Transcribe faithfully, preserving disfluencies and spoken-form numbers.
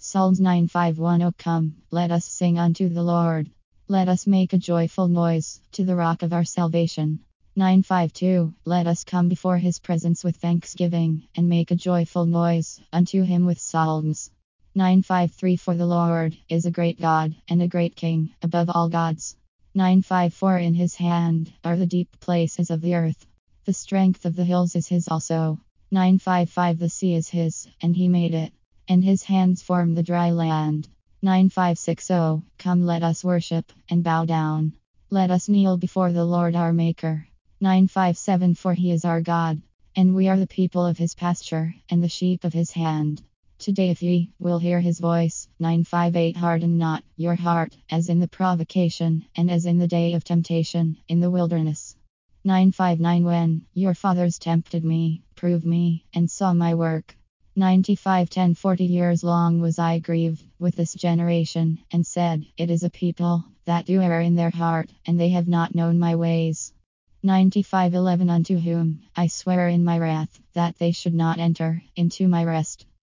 Psalms nine five one. O come, let us sing unto the Lord. Let us make a joyful noise to the rock of our salvation. nine five two. Let us come before his presence with thanksgiving, and make a joyful noise unto him with psalms. nine five three. For the Lord is a great God, and a great King, above all gods. nine five four. In his hand are the deep places of the earth. The strength of the hills is his also. nine five five. The sea is his, and he made it, and his hands formed the dry land. nine five six zero. Come, let us worship and bow down. Let us kneel before the Lord our Maker. nine five seven. For he is our God, and we are the people of his pasture, and the sheep of his hand. Today, if ye will hear his voice. nine five eight. Harden not your heart, as in the provocation, and as in the day of temptation, in the wilderness. nine five nine. When your fathers tempted me, proved me, and saw my work. ninety-five ten. Forty years long was I grieved with this generation, and said, It is a people that do err in their heart, and they have not known my ways. ninety-five eleven. Unto whom I swear in my wrath that they should not enter into my rest.